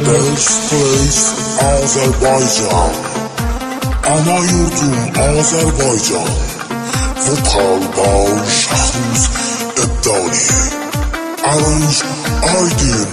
Birthplace Azerbaycan, ana yurdum Azerbaycan. Vokal Bağış Şahruz Ebdali, Arrange Aydın.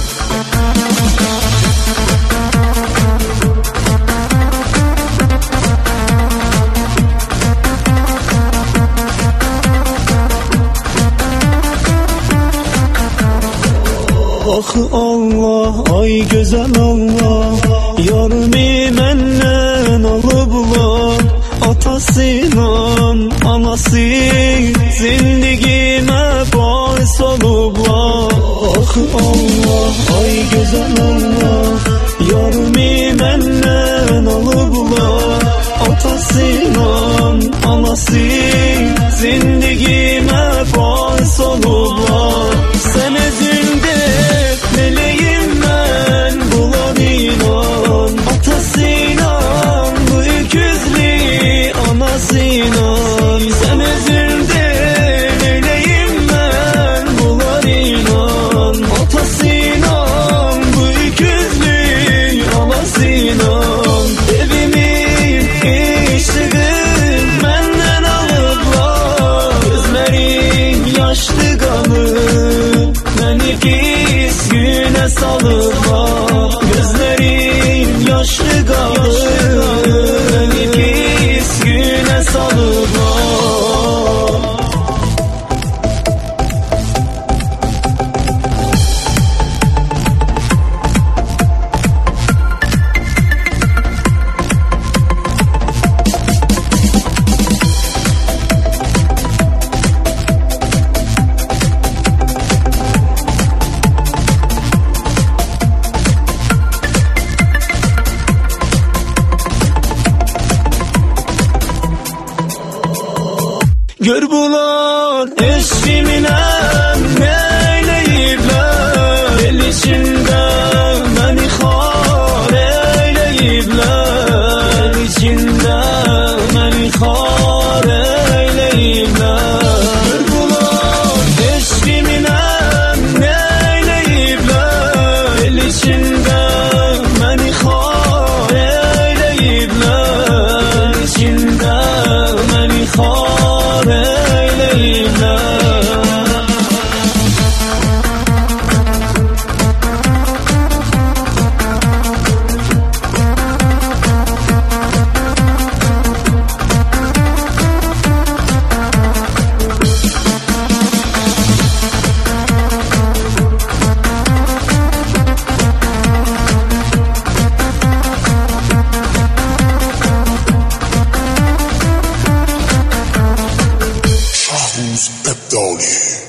Ah Allah, ay güzel Allah, yarımı menden alıblar. Atasıyla anası zindigime bahis olublar. Ah Allah, ay güzel Allah, yarımı menden alıblar. Atasıyla anası zindigime bahis olublar. Sen ezildi meleğim ben bulan inan. Atasıyla bu öküzlü anasıyla. Sen ezildi meleğim ben bulan inan. Atasıyla bu öküzlü anasıyla. Evimi iştiğim benden alıplar. Gözlerim yaşlı kanım beni pis güne salıplar. Gözlerim yaşlı kalır beni pis güne salıplar. Gör bulan eşimine neyleyibler. El içinde beni khar eyleyibler. El içinde beni khar eyleyibler. Gör bulan eşimine neyleyibler. El içinde beni khar eyleyibler. El içinde beni khar eyleyibler. Şahruz Ebdali.